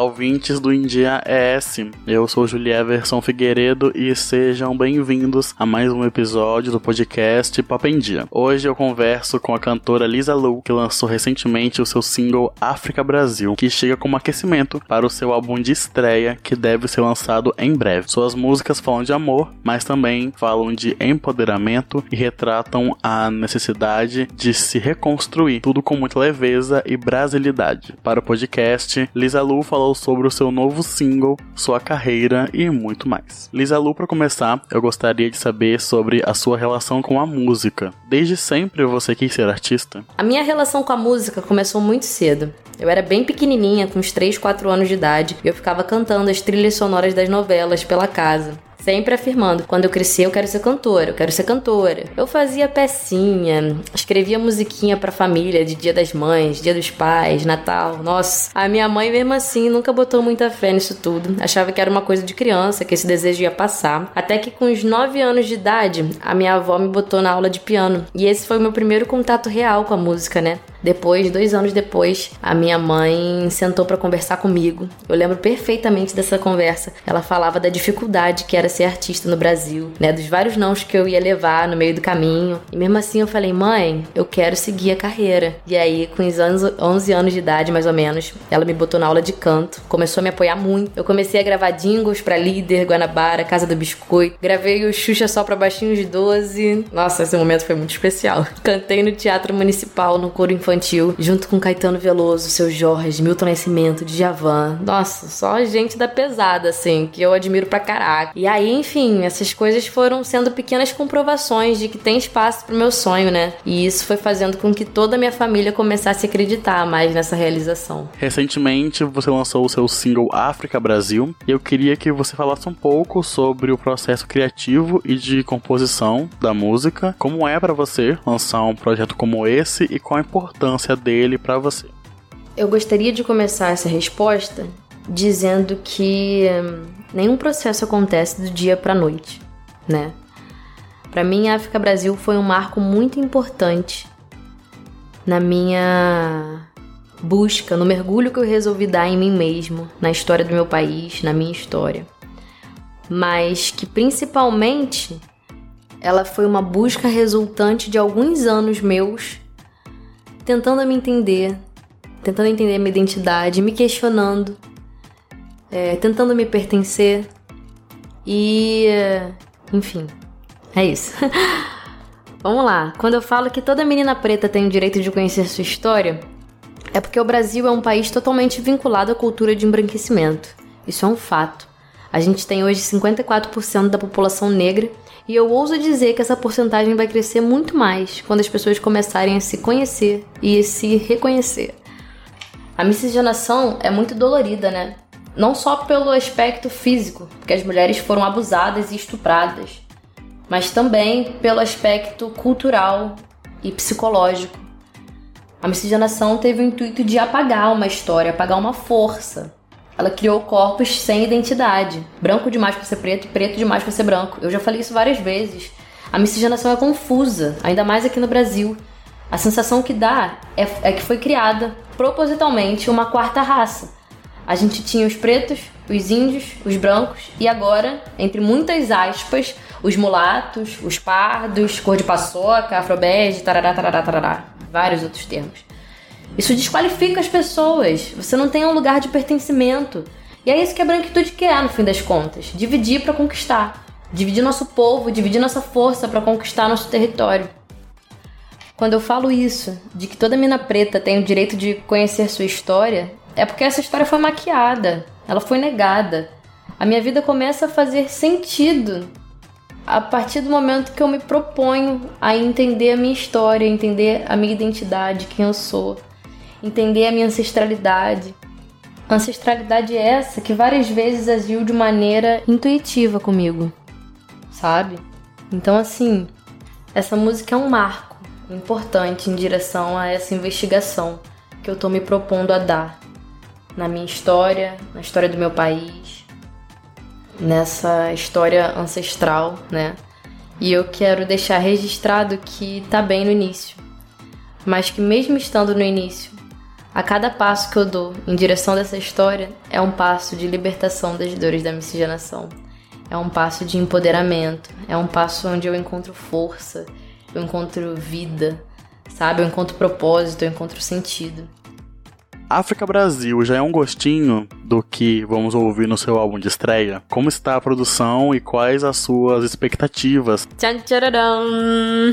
ouvintes do India ES. Eu sou Julieverson Figueiredo e sejam bem-vindos a mais um episódio do podcast Papo em Dia. Hoje eu converso com a cantora Lisa Lu, que lançou recentemente o seu single África Brasil, que chega como aquecimento para o seu álbum de estreia, que deve ser lançado em breve. Suas músicas falam de amor, mas também falam de empoderamento e retratam a necessidade de se reconstruir, tudo com muita leveza e brasilidade. Para o podcast, Lisa Lu falou sobre o seu novo single, sua carreira e muito mais. Lisa Lu, para começar, eu gostaria de saber sobre a sua relação com a música. Desde sempre você quis ser artista? A minha relação com a música começou muito cedo. Eu era bem pequenininha, com uns 3, 4 anos de idade, e eu ficava cantando as trilhas sonoras das novelas pela casa. Sempre afirmando, quando eu crescer eu quero ser cantora, eu quero ser cantora. Eu fazia pecinha, escrevia musiquinha pra família de Dia das Mães, Dia dos Pais, Natal. Nossa, a minha mãe mesmo assim nunca botou muita fé nisso tudo. Achava que era uma coisa de criança, que esse desejo ia passar. Até que com uns 9 anos de idade, a minha avó me botou na aula de piano. E esse foi o meu primeiro contato real com a música, né? Depois, 2 anos depois, a minha mãe sentou pra conversar comigo. Eu lembro perfeitamente dessa conversa. Ela falava da dificuldade que era ser artista no Brasil, né? Dos vários nãos que eu ia levar no meio do caminho. E mesmo assim eu falei, mãe, eu quero seguir a carreira. E aí, com os 11 anos de idade, mais ou menos, ela me botou na aula de canto. Começou a me apoiar muito. Eu comecei a gravar jingles pra Líder, Guanabara, Casa do Biscoito. Gravei o Xuxa só pra baixinhos de 12. Nossa, esse momento foi muito especial. Cantei no Teatro Municipal, no coro infantil, junto com Caetano Veloso, Seu Jorge, Milton Nascimento, Djavan. Nossa, só gente da pesada, assim, que eu admiro pra caraca. E aí, enfim, essas coisas foram sendo pequenas comprovações de que tem espaço pro meu sonho, né? E isso foi fazendo com que toda a minha família começasse a acreditar mais nessa realização. Recentemente, você lançou o seu single África Brasil, e eu queria que você falasse um pouco sobre o processo criativo e de composição da música. Como é pra você lançar um projeto como esse e qual a importância dele pra você? Eu gostaria de começar essa resposta dizendo que nenhum processo acontece do dia pra noite, né? Pra mim, a África Brasil foi um marco muito importante na minha busca, no mergulho que eu resolvi dar em mim mesmo, na história do meu país, na minha história. Mas que, principalmente, ela foi uma busca resultante de alguns anos meus tentando me entender, tentando entender a minha identidade, me questionando, tentando me pertencer e, enfim, é isso. Vamos lá, quando eu falo que toda menina preta tem o direito de conhecer sua história, é porque o Brasil é um país totalmente vinculado à cultura de embranquecimento. Isso é um fato. A gente tem hoje 54% da população negra e eu ouso dizer que essa porcentagem vai crescer muito mais quando as pessoas começarem a se conhecer e a se reconhecer. A miscigenação é muito dolorida, né? Não só pelo aspecto físico, porque as mulheres foram abusadas e estupradas, mas também pelo aspecto cultural e psicológico. A miscigenação teve o intuito de apagar uma história, apagar uma força. Ela criou corpos sem identidade. Branco demais pra ser preto e preto demais pra ser branco. Eu já falei isso várias vezes. A miscigenação é confusa, ainda mais aqui no Brasil. A sensação que dá é que foi criada propositalmente uma quarta raça. A gente tinha os pretos, os índios, os brancos e agora, entre muitas aspas, os mulatos, os pardos, cor de paçoca, afrobege, tarará, tarará, tarará. Vários outros termos. Isso desqualifica as pessoas. Você não tem um lugar de pertencimento. E é isso que a branquitude quer, no fim das contas. Dividir para conquistar. Dividir nosso povo, dividir nossa força para conquistar nosso território. Quando eu falo isso, de que toda mina preta tem o direito de conhecer sua história, é porque essa história foi maquiada. Ela foi negada. A minha vida começa a fazer sentido a partir do momento que eu me proponho a entender a minha história, entender a minha identidade, quem eu sou, entender a minha ancestralidade. Ancestralidade é essa que várias vezes agiu de maneira intuitiva comigo, sabe? Então, assim, essa música é um marco importante em direção a essa investigação que eu tô me propondo a dar na minha história, na história do meu país, nessa história ancestral, né? E eu quero deixar registrado que tá bem no início, mas que mesmo estando no início, A cada passo que eu dou em direção dessa história é um passo de libertação das dores da miscigenação. É um passo de empoderamento, é um passo onde eu encontro força, eu encontro vida, sabe? Eu encontro propósito, eu encontro sentido. África Brasil já é um gostinho do que vamos ouvir no seu álbum de estreia? Como está a produção e quais as suas expectativas? Tchan-tcharadam!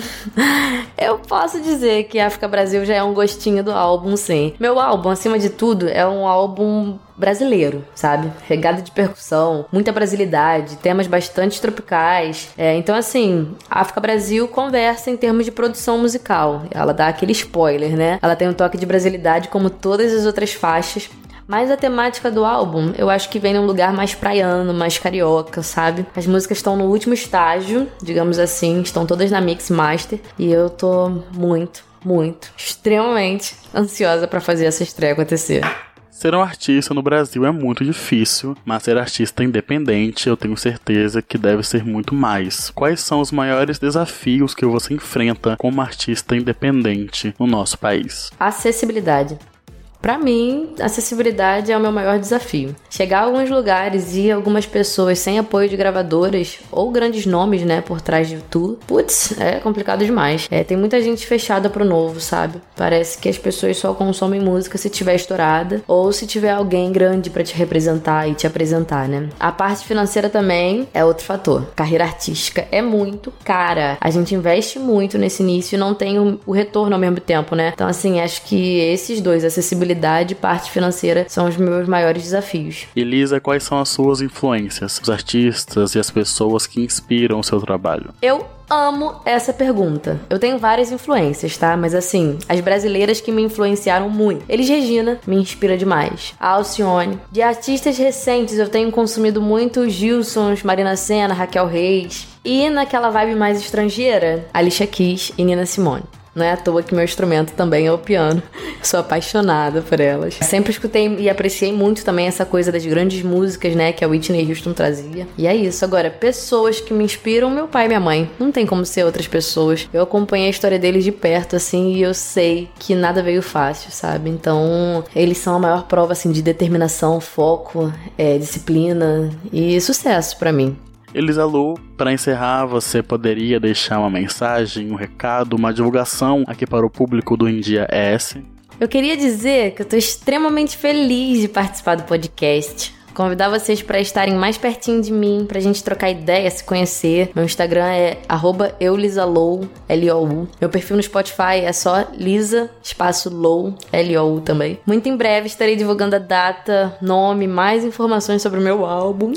Eu posso dizer que África Brasil já é um gostinho do álbum, sim. Meu álbum, acima de tudo, é um álbum brasileiro, sabe? Regado de percussão, muita brasilidade, temas bastante tropicais. Então, assim, África Brasil conversa em termos de produção musical. Ela dá aquele spoiler, né? Ela tem um toque de brasilidade como todas as outras faixas. Mas a temática do álbum, eu acho que vem num lugar mais praiano, mais carioca, sabe? As músicas estão no último estágio, digamos assim, estão todas na Mix Master. E eu tô muito, extremamente ansiosa pra fazer essa estreia acontecer. Ser um artista no Brasil é muito difícil, mas ser artista independente eu tenho certeza que deve ser muito mais. Quais são os maiores desafios que você enfrenta como artista independente no nosso país? Acessibilidade. Pra mim, acessibilidade é o meu maior desafio. Chegar a alguns lugares e algumas pessoas sem apoio de gravadoras ou grandes nomes, né, por trás de tudo, putz, é complicado demais. Tem muita gente fechada pro novo, sabe? Parece que as pessoas só consomem música se tiver estourada ou se tiver alguém grande pra te representar e te apresentar, né? A parte financeira também é outro fator. Carreira artística é muito cara. A gente investe muito nesse início e não tem o retorno ao mesmo tempo, né? Então, assim, acho que esses dois, acessibilidade e parte financeira, são os meus maiores desafios. Elisa, quais são as suas influências, os artistas e as pessoas que inspiram o seu trabalho? Eu amo essa pergunta. Eu tenho várias influências, tá? Mas assim, as brasileiras que me influenciaram muito. Elis Regina me inspira demais. A Alcione. De artistas recentes, eu tenho consumido muito os Gilsons, Marina Sena, Raquel Reis. E naquela vibe mais estrangeira, Alicia Keys e Nina Simone. Não é à toa que meu instrumento também é o piano. Sou apaixonada por elas. Sempre escutei e apreciei muito também essa coisa das grandes músicas, né, que a Whitney Houston trazia. E é isso. Agora, pessoas que me inspiram, meu pai e minha mãe. Não tem como ser outras pessoas. Eu acompanhei a história deles de perto, assim, e eu sei que nada veio fácil, sabe? Então, eles são a maior prova, assim, de determinação, foco, disciplina e sucesso pra mim. Elisa Lu, para encerrar, você poderia deixar uma mensagem, um recado, uma divulgação aqui para o público do Em Dia ES? Eu queria dizer que eu tô extremamente feliz de participar do podcast. Convidar vocês para estarem mais pertinho de mim, pra gente trocar ideia, se conhecer. Meu Instagram é @eulisalou, L-O-U. Meu perfil no Spotify é só Lisa, espaço Low, L-O-U também. Muito em breve estarei divulgando a data, nome, mais informações sobre o meu álbum.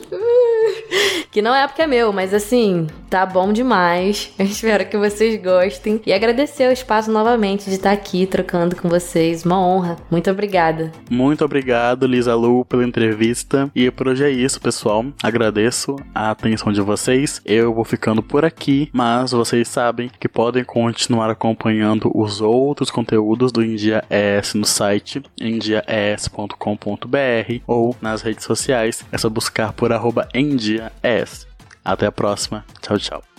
Que não é porque é meu, mas assim, tá bom demais. Eu espero que vocês gostem. E agradecer o espaço novamente de estar aqui trocando com vocês. Uma honra. Muito obrigada. Muito obrigado, Lisa Lu, pela entrevista. E por hoje é isso, pessoal. Agradeço a atenção de vocês. Eu vou ficando por aqui, mas vocês sabem que podem continuar acompanhando os outros conteúdos do Em Dia ES no site emdiaes.com.br ou nas redes sociais. É só buscar por @emdiaes. Até a próxima. Tchau, tchau.